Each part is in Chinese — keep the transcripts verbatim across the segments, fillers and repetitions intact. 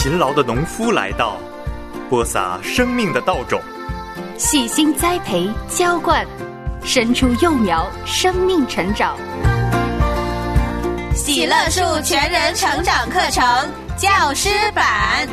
勤劳的农夫来到，播撒生命的稻种， 细心栽培浇灌，生出幼苗，生命成长。 喜乐树全人成长课程教师版。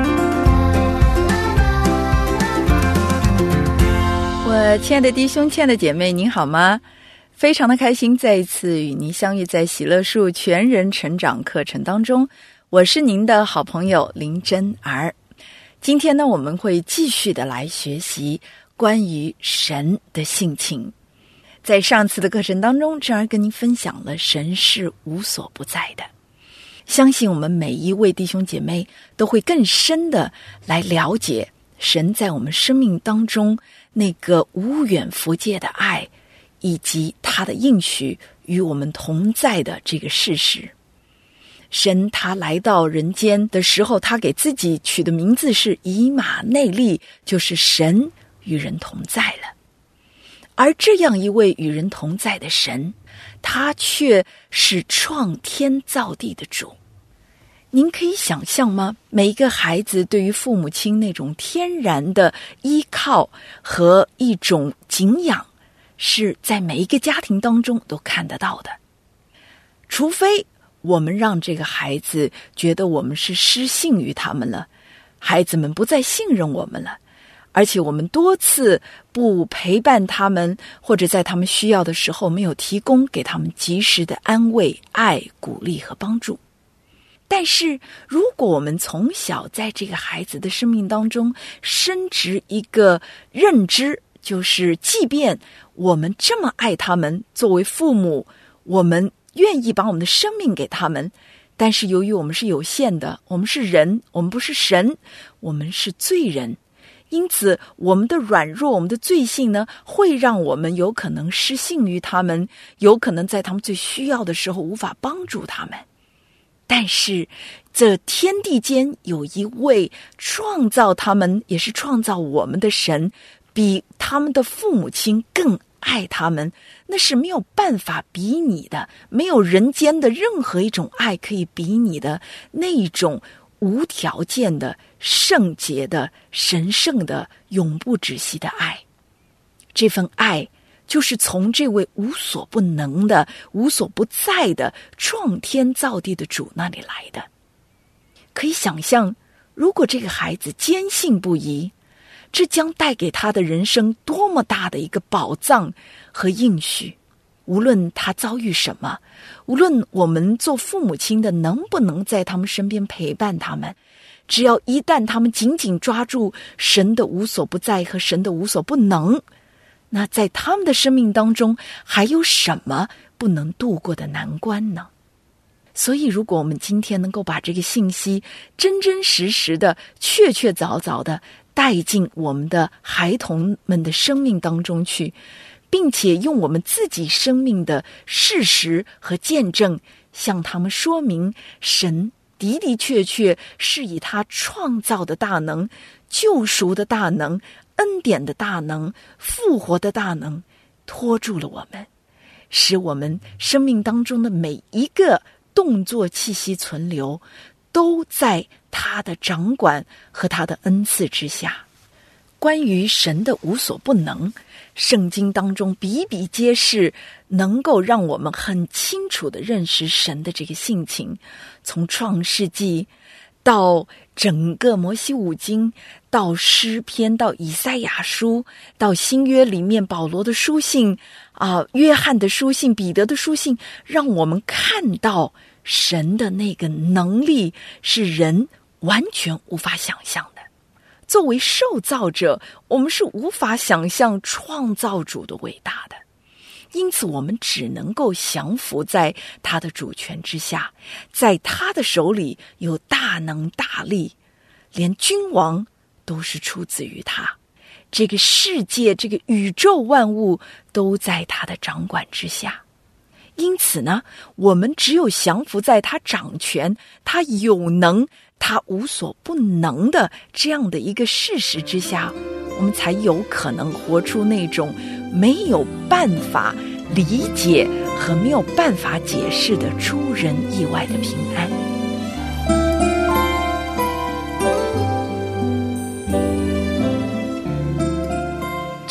我亲爱的弟兄，亲爱的姐妹，您好吗？非常的开心再一次与您相遇在喜乐树全人成长课程当中，我是您的好朋友林真儿。今天呢，我们会继续的来学习关于神的性情。在上次的课程当中，真儿跟您分享了神是无所不在的，相信我们每一位弟兄姐妹都会更深的来了解神在我们生命当中那个无远弗届的爱，以及他的应许与我们同在的这个事实。神他来到人间的时候，他给自己取的名字是以马内利，就是神与人同在了。而这样一位与人同在的神，他却是创天造地的主。您可以想象吗？每一个孩子对于父母亲那种天然的依靠和一种敬仰，是在每一个家庭当中都看得到的。除非我们让这个孩子觉得我们是失信于他们了，孩子们不再信任我们了，而且我们多次不陪伴他们，或者在他们需要的时候没有提供给他们及时的安慰、爱、鼓励和帮助。但是如果我们从小在这个孩子的生命当中深植一个认知，就是即便我们这么爱他们，作为父母，我们愿意把我们的生命给他们，但是由于我们是有限的，我们是人，我们不是神，我们是罪人，因此我们的软弱，我们的罪性呢，会让我们有可能失信于他们，有可能在他们最需要的时候无法帮助他们。但是这天地间有一位创造他们也是创造我们的神，比他们的父母亲更爱他们，那是没有办法比拟的，没有人间的任何一种爱可以比拟的，那一种无条件的圣洁的神圣的永不止息的爱。这份爱就是从这位无所不能的无所不在的创天造地的主那里来的。可以想象，如果这个孩子坚信不疑，这将带给他的人生多么大的一个宝藏和应许。无论他遭遇什么，无论我们做父母亲的能不能在他们身边陪伴他们，只要一旦他们紧紧抓住神的无所不在和神的无所不能，那在他们的生命当中还有什么不能度过的难关呢？所以如果我们今天能够把这个信息真真实实的确确凿凿的带进我们的孩童们的生命当中去，并且用我们自己生命的事实和见证向他们说明神的的确确是以他创造的大能、救赎的大能、恩典的大能、复活的大能拖住了我们，使我们生命当中的每一个动作气息存留都在他的掌管和他的恩赐之下。关于神的无所不能，圣经当中比比皆是，能够让我们很清楚地认识神的这个性情。从创世纪到整个摩西五经，到诗篇，到以赛亚书，到新约里面保罗的书信啊、呃，约翰的书信，彼得的书信，让我们看到神的那个能力是人完全无法想象的。作为受造者，我们是无法想象创造主的伟大的，因此我们只能够降服在他的主权之下，在他的手里有大能大力，连君王都是出自于他，这个世界，这个宇宙万物都在他的掌管之下。因此呢，我们只有降服在他掌权，他有能，他无所不能的这样的一个事实之下，我们才有可能活出那种没有办法理解和没有办法解释的出人意外的平安。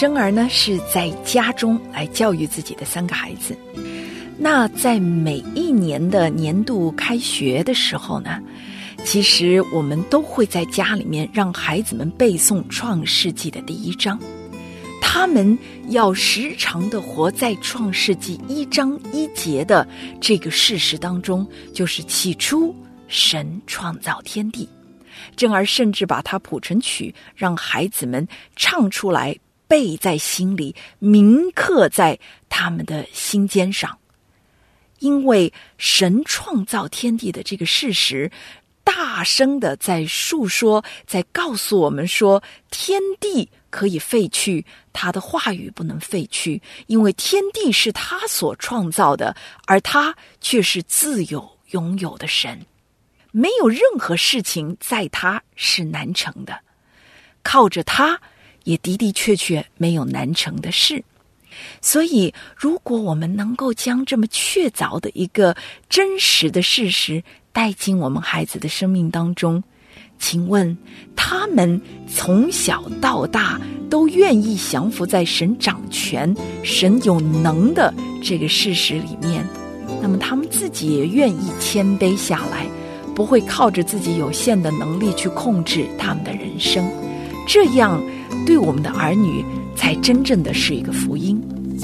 珍儿呢是在家中来教育自己的三个孩子。那在每一年的年度开学的时候呢，其实我们都会在家里面让孩子们背诵创世纪的第一章，他们要时常的活在创世纪一章一节的这个事实当中，就是起初神创造天地。珍儿甚至把它谱成曲，让孩子们唱出来，背在心里，铭刻在他们的心尖上。因为神创造天地的这个事实，大声的在述说，在告诉我们说，天地可以废去，他的话语不能废去，因为天地是他所创造的，而他却是自有拥有的神，没有任何事情在他是难成的，靠着他也的的确确没有难成的事。所以如果我们能够将这么确凿的一个真实的事实带进我们孩子的生命当中，请问他们从小到大都愿意降服在神掌权、神有能的这个事实里面，那么他们自己也愿意谦卑下来，不会靠着自己有限的能力去控制他们的人生，这样对我们的儿女才真正的是一个福音。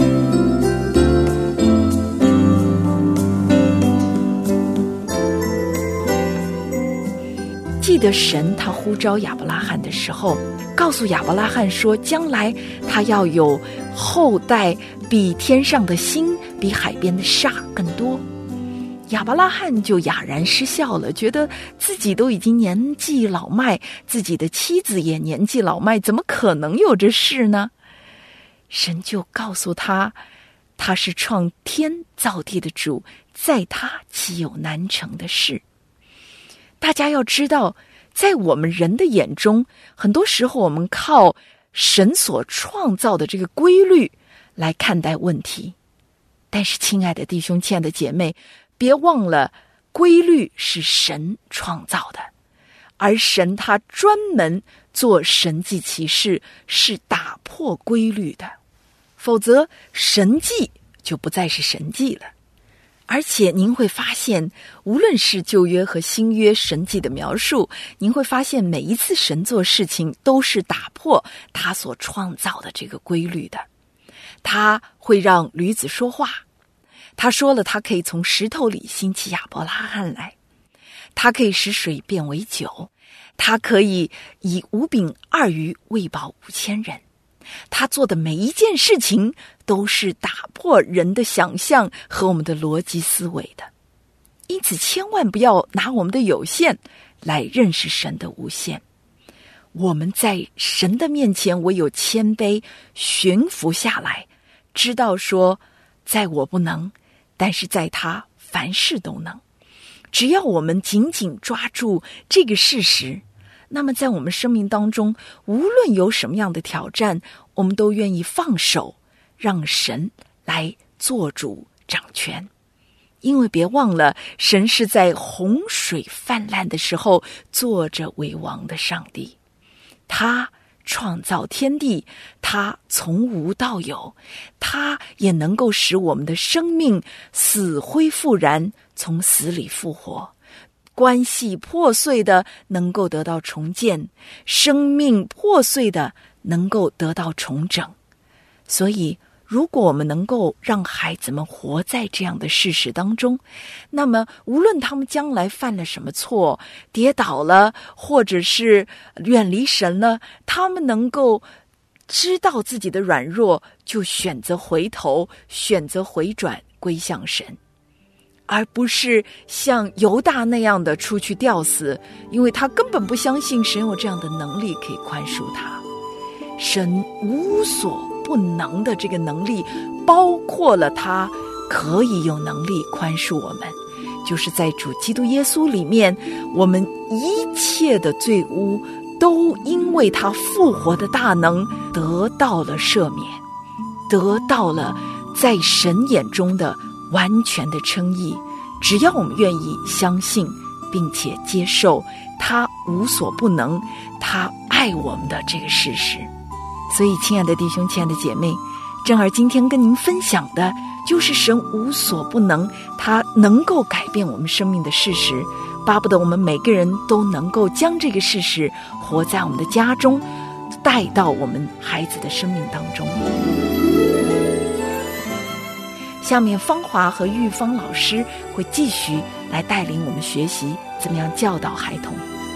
记得神他呼召亚伯拉罕的时候，告诉亚伯拉罕说，将来他要有后代比天上的星，比海边的沙更多。亚伯拉罕就哑然失笑了，觉得自己都已经年纪老迈，自己的妻子也年纪老迈，怎么可能有这事呢？神就告诉他，他是创天造地的主，在他岂有难成的事。大家要知道，在我们人的眼中，很多时候我们靠神所创造的这个规律来看待问题，但是亲爱的弟兄，亲爱的姐妹，别忘了规律是神创造的，而神他专门做神迹奇事，是打破规律的，否则神迹就不再是神迹了。而且您会发现，无论是旧约和新约神迹的描述，您会发现每一次神做事情都是打破他所创造的这个规律的。他会让驴子说话，他说了他可以从石头里兴起亚伯拉罕来，他可以使水变为酒，他可以以五饼二鱼喂饱五千人。他做的每一件事情都是打破人的想象和我们的逻辑思维的，因此千万不要拿我们的有限来认识神的无限。我们在神的面前唯有谦卑驯服下来，知道说，在我不能，但是在他凡事都能。只要我们紧紧抓住这个事实，那么在我们生命当中，无论有什么样的挑战，我们都愿意放手，让神来做主掌权。因为别忘了，神是在洪水泛滥的时候坐着为王的上帝，他创造天地，他从无到有，他也能够使我们的生命死灰复燃，从死里复活，关系破碎的能够得到重建，生命破碎的能够得到重整。所以如果我们能够让孩子们活在这样的事实当中，那么无论他们将来犯了什么错，跌倒了，或者是远离神了，他们能够知道自己的软弱，就选择回头，选择回转归向神，而不是像犹大那样的出去吊死，因为他根本不相信神有这样的能力可以宽恕他。神无所不能的这个能力，包括了他可以有能力宽恕我们，就是在主基督耶稣里面，我们一切的罪污都因为他复活的大能得到了赦免，得到了在神眼中的完全的称义。只要我们愿意相信并且接受他无所不能，他爱我们的这个事实。 所以亲爱的弟兄亲爱的姐妹，正儿今天跟您分享的就是神无所不能，他能够改变我们生命的事实，巴不得我们每个人都能够将这个事实活在我们的家中，带到我们孩子的生命当中。下面芳华和玉芳老师会继续来带领我们学习怎么样教导孩童。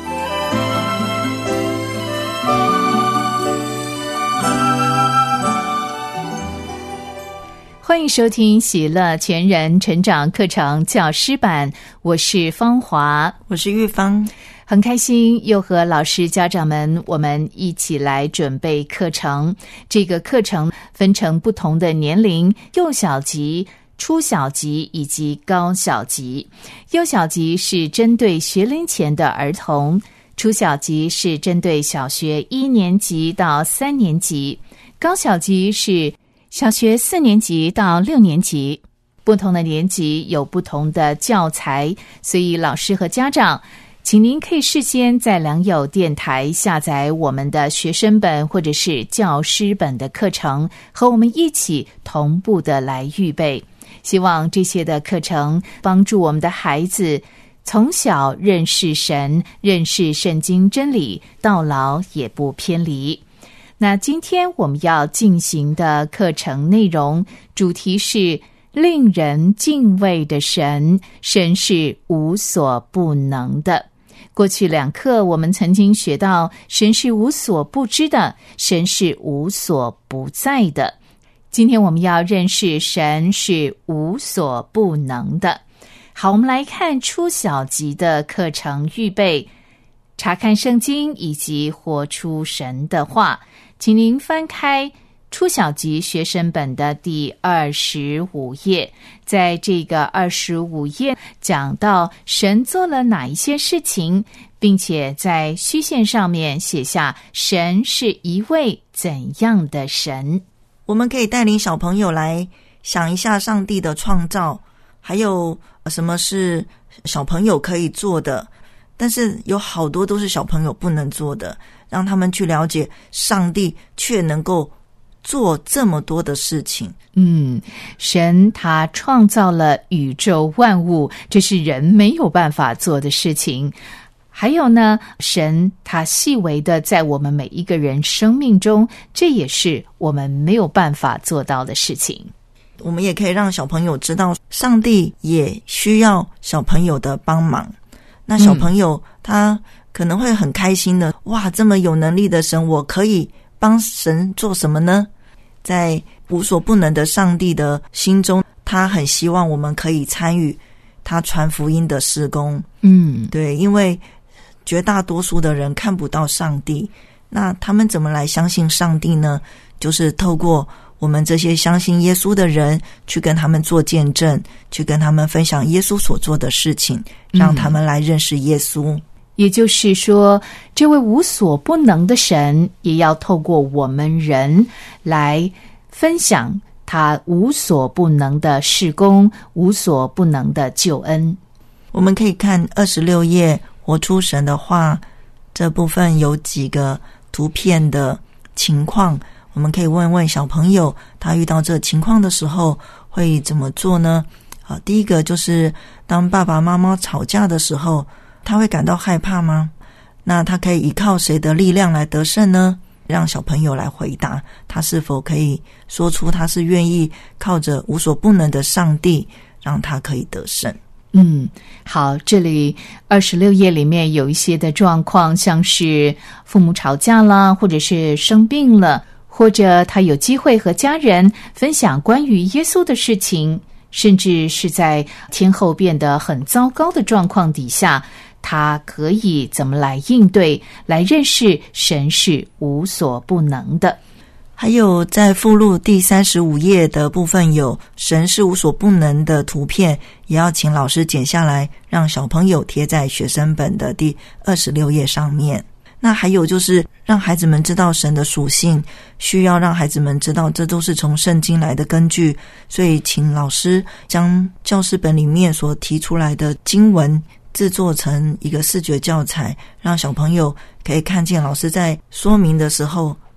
欢迎收听喜乐全人成长课程教师版，我是芳华， 我是玉芳。 很开心又和老师家长们我们一起来准备课程。这个课程分成不同的年龄，幼小级、初小级以及高小级。幼小级是针对学龄前的儿童，初小级是针对小学一年级到三年级，高小级是小学四年级到六年级。不同的年级有不同的教材，所以老师和家长请您可以事先在良友电台下载我们的学生本或者是教师本的课程，和我们一起同步的来预备。希望这些的课程帮助我们的孩子从小认识神，认识圣经真理，到老也不偏离。那今天我们要进行的课程内容主题是令人敬畏的神，神是无所不能的。过去两课我们曾经学到神是无所不知的，神是无所不在的。今天我们要认识神是无所不能的。好，我们来看初小级的课程预备，查看圣经以及活出神的话。请您翻开初小级学生本的第二十五页，在这个二十五页讲到神做了哪一些事情，并且在虚线上面写下神是一位怎样的神。 我们可以带领小朋友来想一下上帝的创造，还有什么是小朋友可以做的，但是有好多都是小朋友不能做的，让他们去了解上帝却能够做这么多的事情。 嗯，神他创造了宇宙万物，这是人没有办法做的事情。还有呢，神他细微的在我们每一个人生命中，这也是我们没有办法做到的事情。 我们也可以让小朋友知道上帝也需要小朋友的帮忙。那小朋友他可能会很开心的，哇，这么有能力的神，我可以帮神做什么呢？在无所不能的上帝的心中，他很希望我们可以参与他传福音的事工。 嗯， 对，因为绝大多数的人看不到上帝，那他们怎么来相信上帝呢？就是透过我们这些相信耶稣的人去跟他们做见证，去跟他们分享耶稣所做的事情，让他们来认识耶稣。 嗯，也就是说，这位无所不能的神也要透过我们人来分享他无所不能的事工，无所不能的救恩。 我们可以看二十六页活出神的话，这部分有几个图片的情况，我们可以问问小朋友，他遇到这情况的时候会怎么做呢？好，第一个就是当爸爸妈妈吵架的时候，他会感到害怕吗？那他可以依靠谁的力量来得胜呢？让小朋友来回答，他是否可以说出他是愿意靠着无所不能的上帝，让他可以得胜。 嗯，好，这里二十六页里面有一些的状况，像是父母吵架啦，或者是生病了，或者他有机会和家人分享关于耶稣的事情，甚至是在天后变得很糟糕的状况底下，他可以怎么来应对，来认识神是无所不能的。 还有在附录第三十五页的部分有神是无所不能的图片，也要请老师剪下来，让小朋友贴在学生本的第二十六页上面。那还有就是让孩子们知道神的属性，需要让孩子们知道这都是从圣经来的根据，所以请老师将教师本里面所提出来的经文制作成一个视觉教材，让小朋友可以看见老师在说明的时候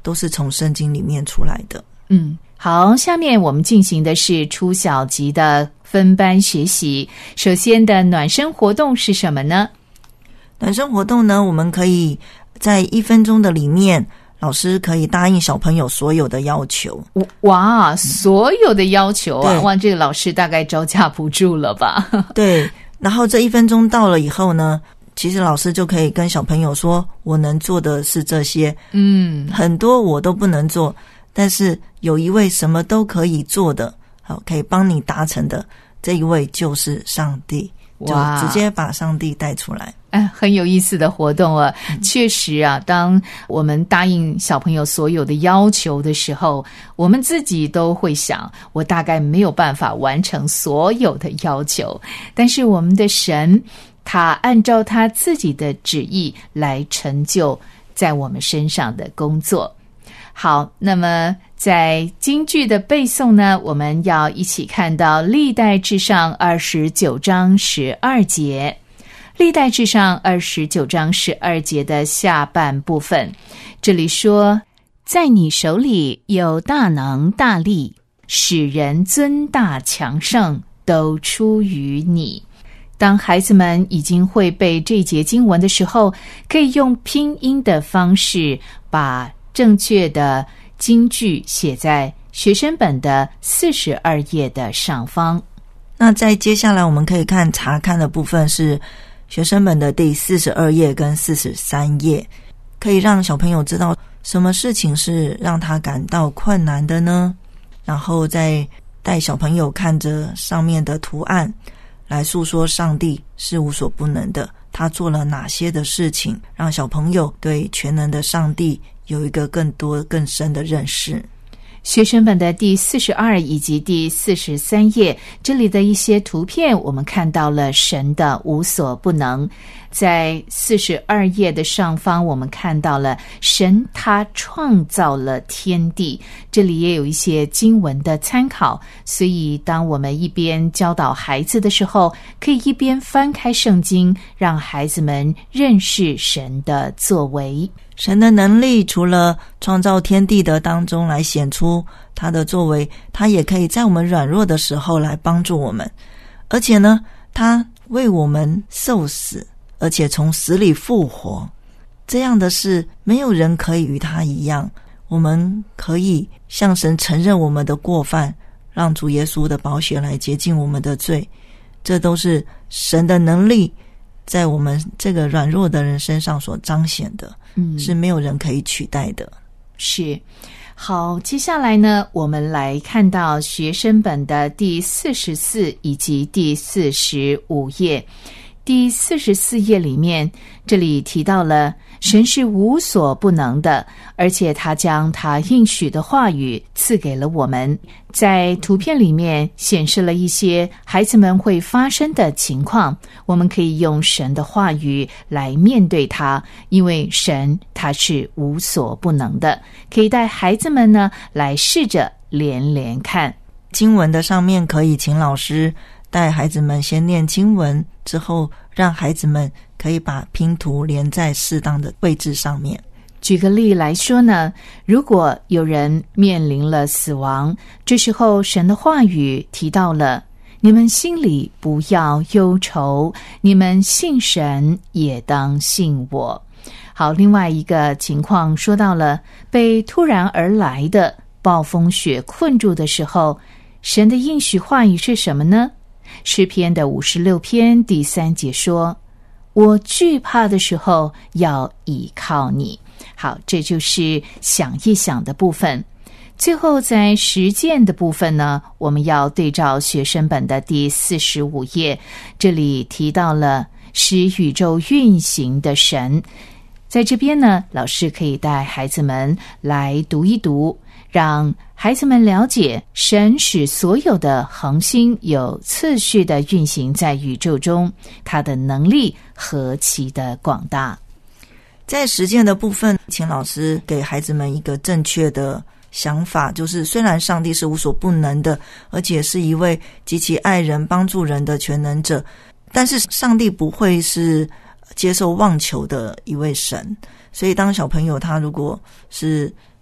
都是从圣经里面出来的。 嗯，好，下面我们进行的是初小级的分班学习。首先的暖身活动是什么呢？ 暖身活动呢，我们可以在一分钟的里面，老师可以答应小朋友所有的要求。 哇，所有的要求啊！ 对哇，这个老师大概招架不住了吧？ 对，然后这一分钟到了以后呢，其实老师就可以跟小朋友说，我能做的是这些， 嗯， 很多我都不能做，但是有一位什么都可以做的，好，可以帮你达成的，这一位就是上帝，就直接把上帝带出来。 哎，很有意思的活动啊！嗯、确实啊，当我们答应小朋友所有的要求的时候，我们自己都会想，我大概没有办法完成所有的要求，但是我们的神，他按照他自己的旨意来成就在我们身上的工作。好，那么在京剧的背诵呢，我们要一起看到历代志上二十九章十二节。历代志上二十九章十二节的下半部分，这里说，在你手里有大能大力，使人尊大强盛，都出于你。当孩子们已经会背这节经文的时候，可以用拼音的方式把正确的金句写在学生本的四十二页的上方。 那在接下来我们可以看查看的部分是学生本的第四十二页跟四十三页，可以让小朋友知道什么事情是让他感到困难的呢？然后再带小朋友看着上面的图案来诉说上帝是无所不能的，他做了哪些的事情，让小朋友对全能的上帝有一个更多更深的认识。 学生本的第四十二以及第四十三页，这里的一些图片我们看到了神的无所不能。在四十二页的上方，我们看到了神他创造了天地，这里也有一些经文的参考，所以当我们一边教导孩子的时候，可以一边翻开圣经，让孩子们认识神的作为。 神的能力除了创造天地的当中来显出他的作为，他也可以在我们软弱的时候来帮助我们，而且呢，他为我们受死，而且从死里复活，这样的事没有人可以与他一样。我们可以向神承认我们的过犯，让主耶稣的宝血来洁净我们的罪，这都是神的能力在我们这个软弱的人身上所彰显的，嗯，是没有人可以取代的。 是。好，接下来呢，我们来看到学生本的第四十四以及第四十五页。第四十四页里面，这里提到了神是无所不能的，而且他将他应许的话语赐给了我们。在图片里面显示了一些孩子们会发生的情况，我们可以用神的话语来面对它，因为神他是无所不能的，可以带孩子们呢来试着连连看。 经文的上面可以请老师带孩子们先念经文，之后让孩子们可以把拼图连在适当的位置上面。 举个例来说呢，如果有人面临了死亡，这时候神的话语提到了，你们心里不要忧愁，你们信神也当信我。好，另外一个情况说到了被突然而来的暴风雪困住的时候，神的应许话语是什么呢？诗篇的五十六篇第三节说，我惧怕的时候要倚靠你。好，这就是想一想的部分。最后在实践的部分呢，我们要对照学生本的第四十五页，这里提到了使宇宙运行的神。在这边呢，老师可以带孩子们来读一读，让孩子们了解神使所有的恒星有次序的运行在宇宙中，他的能力何其的广大。 在实践的部分，请老师给孩子们一个正确的想法，就是虽然上帝是无所不能的，而且是一位极其爱人帮助人的全能者，但是上帝不会是接受妄求的一位神。所以当小朋友他如果是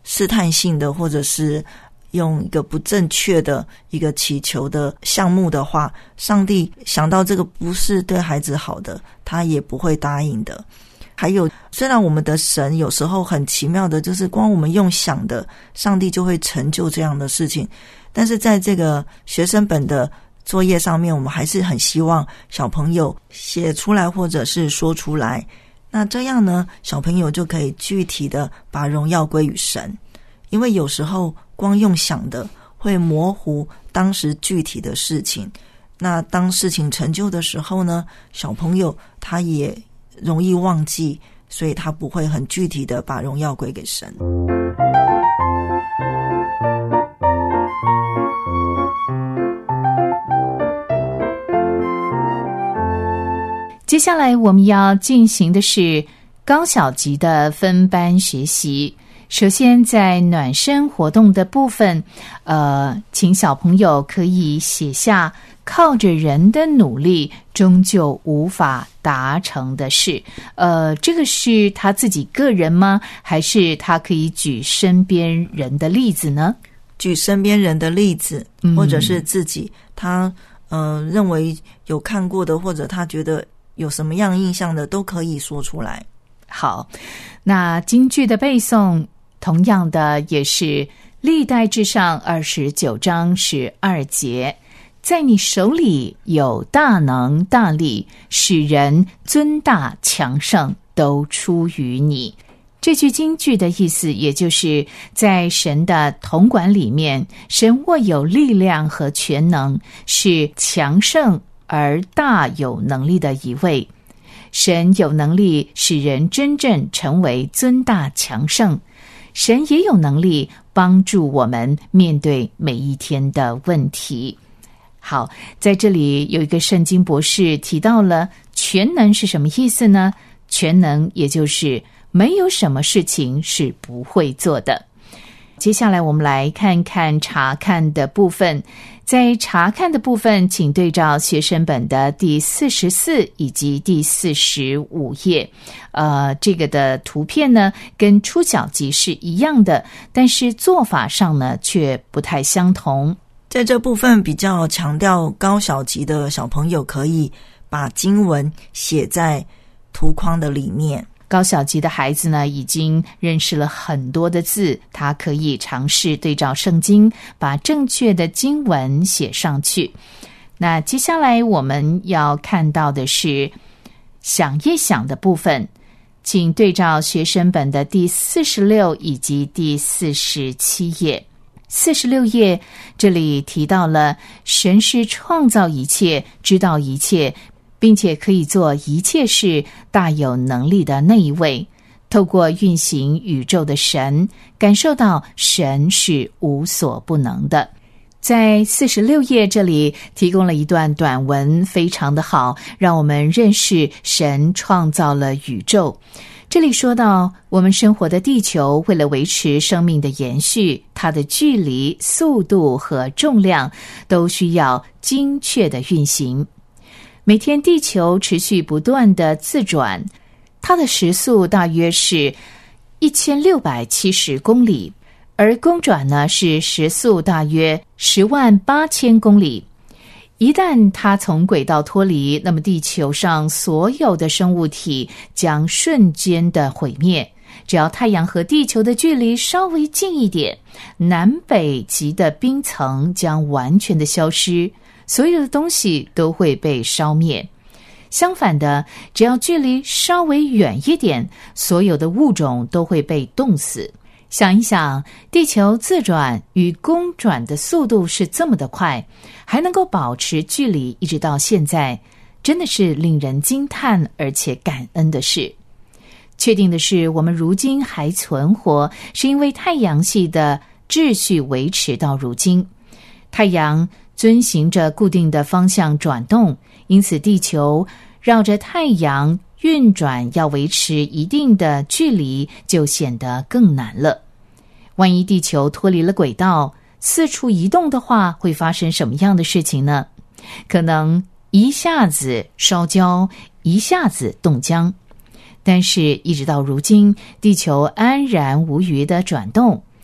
试探性的，或者是用一个不正确的一个祈求的项目的话，上帝想到这个不是对孩子好的，他也不会答应的。还有，虽然我们的神有时候很奇妙的，就是光我们用想的，上帝就会成就这样的事情，但是在这个学生本的作业上面，我们还是很希望小朋友写出来或者是说出来，那这样呢，小朋友就可以具体的把荣耀归于神。因为有时候光用想的会模糊当时具体的事情，那当事情成就的时候呢，小朋友他也容易忘记，所以他不会很具体的把荣耀归给神。 接下来我们要进行的是高小级的分班学习。首先在暖身活动的部分，呃，请小朋友可以写下靠着人的努力终究无法达成的事。呃，这个是他自己个人吗？还是他可以举身边人的例子呢？ 举身边人的例子，或者是自己、嗯、他呃认为有看过的，或者他觉得有什么样印象的，都可以说出来。 好，那京剧的背诵同样的也是历代志上二十九章十二节，在你手里有大能大力，使人尊大强盛，都出于你。这句京剧的意思，也就是在神的统管里面，神握有力量和全能，是强盛而大有能力的一位。神有能力使人真正成为尊大强盛，神也有能力帮助我们面对每一天的问题。好，在这里有一个圣经博士提到了全能是什么意思呢？全能也就是没有什么事情是不会做的。接下来我们来看看查看的部分。在查看的部分，请对照学生本的第四十四以及第四十五页。呃，这个的图片呢，跟初小级是一样的，但是做法上呢，却不太相同。 在这部分比较强调高小级的小朋友可以把经文写在图框的里面。 高小级的孩子呢，已经认识了很多的字，他可以尝试对照圣经，把正确的经文写上去。那接下来我们要看到的是想一想的部分，请对照学生本的第四十六以及第四十七页。四十六页这里提到了神是创造一切，知道一切，并且可以做一切事，大有能力的那一位，透过运行宇宙的神，感受到神是无所不能的。在四十六页这里提供了一段短文，非常的好，让我们认识神创造了宇宙。这里说到，我们生活的地球为了维持生命的延续，它的距离、速度和重量都需要精确的运行。每天地球持续不断的自转，它的时速大约是一千六百七十公里，而公转呢是时速大约十万八千公里。一旦它从轨道脱离，那么地球上所有的生物体将瞬间的毁灭。只要太阳和地球的距离稍微近一点，南北极的冰层将完全的消失，所有的东西都会被烧灭。相反的，只要距离稍微远一点，所有的物种都会被冻死。想一想，地球自转与公转的速度是这么的快，还能够保持距离一直到现在，真的是令人惊叹而且感恩的事。确定的是，我们如今还存活，是因为太阳系的秩序维持到如今。太阳遵循着固定的方向转动，因此地球绕着太阳运转要维持一定的距离就显得更难了。万一地球脱离了轨道，四处移动的话，会发生什么样的事情呢？可能一下子烧焦，一下子冻僵。但是一直到如今，地球安然无虞地转动，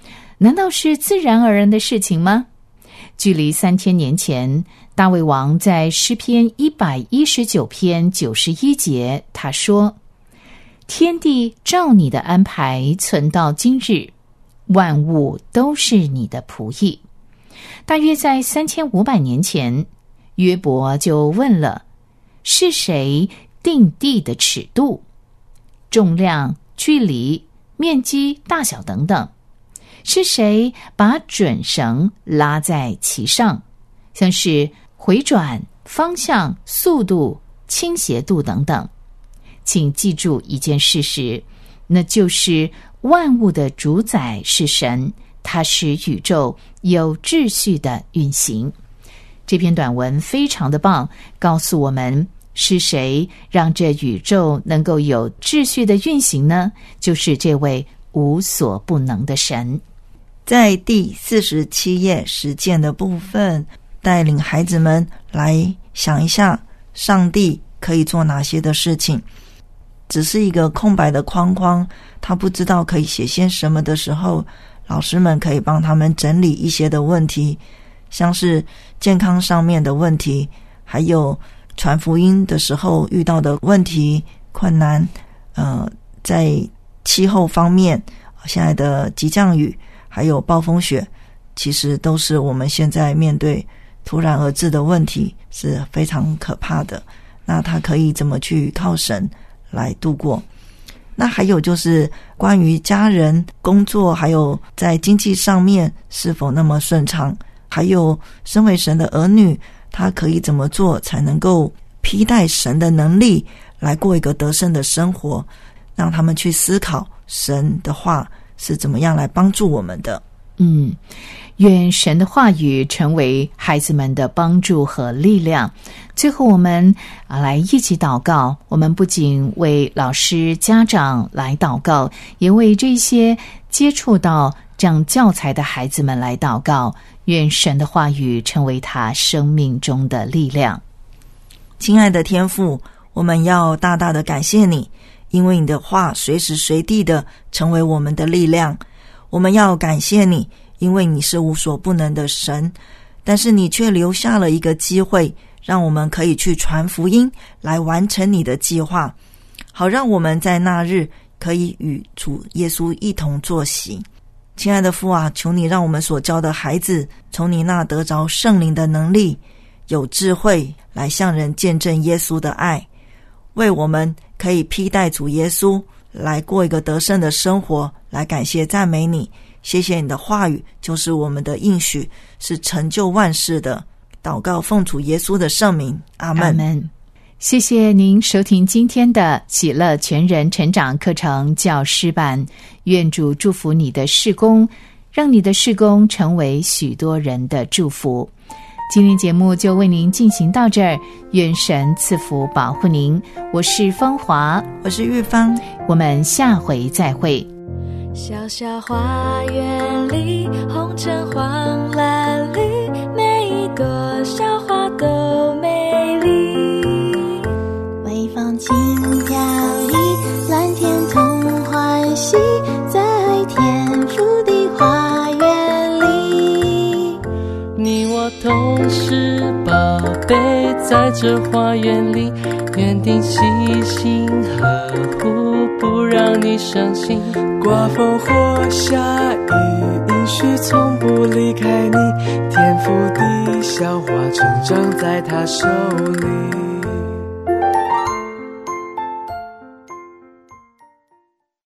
难道是自然而然的事情吗？距离三千年前，大卫王在诗篇一百一十九篇九十一节，他说：天地照你的安排存到今日，万物都是你的仆役。大约在三千五百年前，约伯就问了：是谁定地的尺度、重量、距离、面积、大小等等？是谁把准绳拉在其上，像是回转、方向、速度、倾斜度等等？请记住一件事实，那就是万物的主宰是神，他使宇宙有秩序的运行。这篇短文非常的棒，告诉我们是谁让这宇宙能够有秩序的运行呢？就是这位无所不能的神。 在第四十七页实践的部分，带领孩子们来想一下上帝可以做哪些的事情。只是一个空白的框框，他不知道可以写些什么的时候，老师们可以帮他们整理一些的问题，像是健康上面的问题，还有传福音的时候遇到的问题困难，呃，在气候方面，现在的急降雨还有暴风雪，其实都是我们现在面对突然而至的问题，是非常可怕的。那他可以怎么去靠神来度过？那还有就是关于家人、工作，还有在经济上面是否那么顺畅，还有身为神的儿女，他可以怎么做才能够披戴神的能力来过一个得胜的生活，让他们去思考神的话是怎么样来帮助我们的。 嗯，愿神的话语成为孩子们的帮助和力量。最后我们啊来一起祷告，我们不仅为老师家长来祷告，也为这些接触到这样教材的孩子们来祷告，愿神的话语成为他生命中的力量。 亲爱的天父，我们要大大的感谢你，因为你的话随时随地的成为我们的力量。我们要感谢你，因为你是无所不能的神，但是你却留下了一个机会，让我们可以去传福音，来完成你的计划，好让我们在那日可以与主耶稣一同坐席。亲爱的父啊，求你让我们所教的孩子从你那得着圣灵的能力，有智慧来向人见证耶稣的爱，为我们可以披戴主耶稣来过一个得胜的生活，来感谢赞美你。谢谢你的话语就是我们的应许，是成就万事的。祷告奉主耶稣的圣名，阿们。 阿们。谢谢您收听今天的喜乐全人成长课程教师版，愿主祝福你的事工，让你的事工成为许多人的祝福。今天节目就为您进行到这儿，愿神赐福保护您。我是芳华， 我是玉芳， 我们下回再会。 小小花园里，红橙黄蓝绿，每一朵小花都美丽。微风轻飘逸，蓝天同欢喜，在天父的花园里。 你我同是宝贝，在这花园里，园丁细心呵护，不让你伤心。 刮风或下雨，应许从不离开你，天赋的小花成长在他手里。